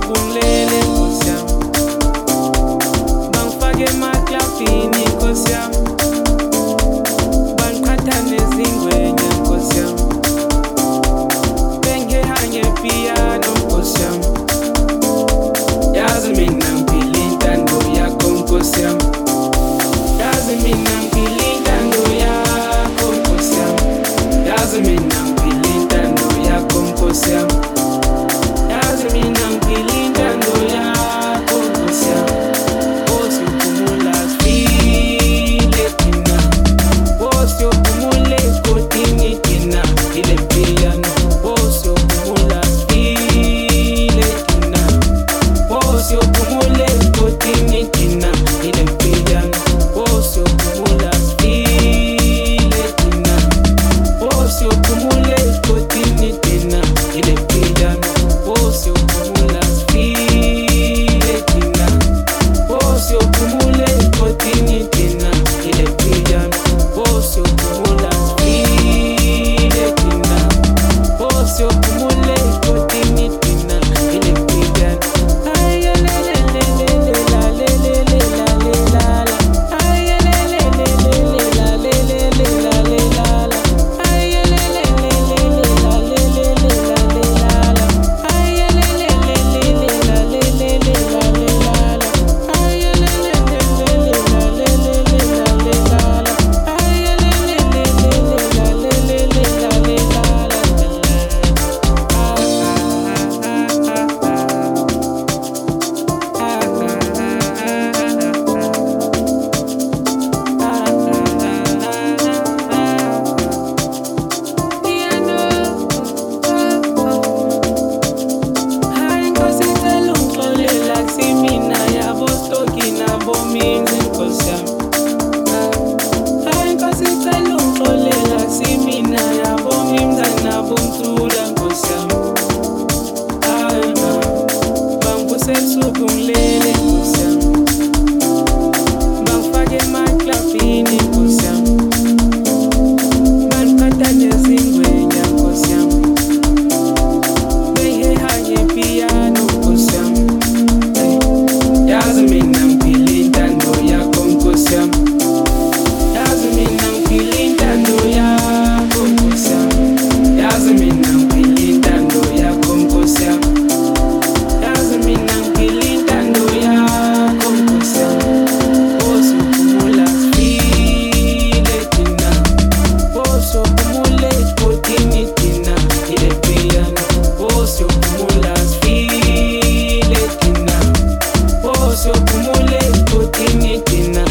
umlele Nkosi yami, bangifake emaklafini Nkosi yami, bangiqhatha nezingwenya Nkosi yami, bengiheha ngepiyano Nkosi yami, yazi mina ngiphila intando yakho Nkosi yami, yazi mina ngiphila intando yakho Nkosi yami, yazi mina ngiphila intando yakho Nkosi yami, yazi mina ngiphila intando yakho Nkosi yami. Wosi uphumula sifile thina, wosi uphumule egodini thina ile piyano, wosi uphumula sifile thina, wosi uphumule egodini thina ile piyano, wosi uphumula sifile thina, wosi uphumule egodini thina ile piyano, wosi uphumula sifile thina, wosi uphumule egodini thina ile piyano, wosi uphumula sifile thina, wosi uphumule egodini thina ile piyano. Ayelelelele la lelele la lelala, ayelelelele la lelele la lelala, ayelelelele la lelele la lelala, ayelelelele la lelele la lelala, ayelelelele la lelele la lelala, ayelelelele la lelele la lelala. Hayi Nkosi cela ungixolela kusimina yabo stoki nabo minzi Nkosi yami. Hayi Nkosi cela ungixolela kusimina yabo mimzana nabo mthula Nkosi yami. Hayi bangivuse ebusuku ngilele Nkosi yami, bangifake emaklafini Nkosi yami, bangiqhatha nezingwenya Nkosi yami, bengiheha ngepiyano Nkosi yami. Yazi mina ngiphila intando yakho Nkosi yami, yazi mina ngiphila intando yakho Nkosi yami, yazi mina ngiphila intando yakho Nkosi yami, yazi mina ngiphila intando yakho Nkosi yami. Wosi uphumula sifile thina, wosi uphumule egodini thina ile piyano, wosi uphumula sifile thina, wosi uphumule egodini thina